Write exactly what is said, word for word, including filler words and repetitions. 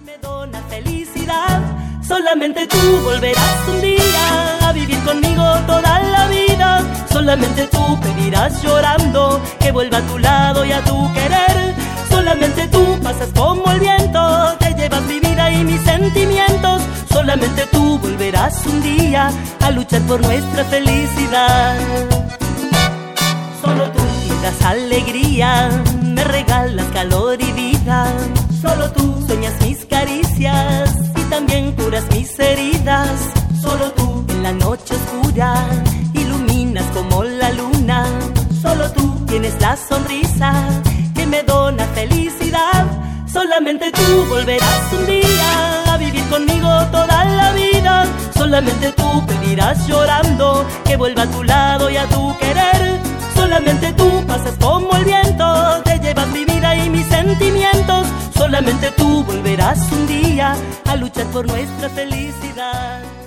me dona felicidad. Solamente tú volverás un día a vivir conmigo toda la vida. Solamente tú pedirás llorando que vuelva a tu lado y a tu querer. Solamente tú pasas como el viento, te llevas mi vida y mis sentimientos. Solamente tú volverás un día a luchar por nuestra felicidad. Solo tú me das alegría, me regalas calor y vida. Solo tú sueñas mis caricias y también curas mis heridas. Solo tú en la noche oscura iluminas como la luna. Solo tú tienes la sonrisa que me dona felicidad. Solamente tú volverás un día a vivir conmigo toda la vida. Solamente tú pedirás llorando que vuelva a tu lado y a tu querer. Solamente tú pasas como el viento, te llevas mi vida y mis sentimientos. Solamente tú volverás un día a luchar por nuestra felicidad.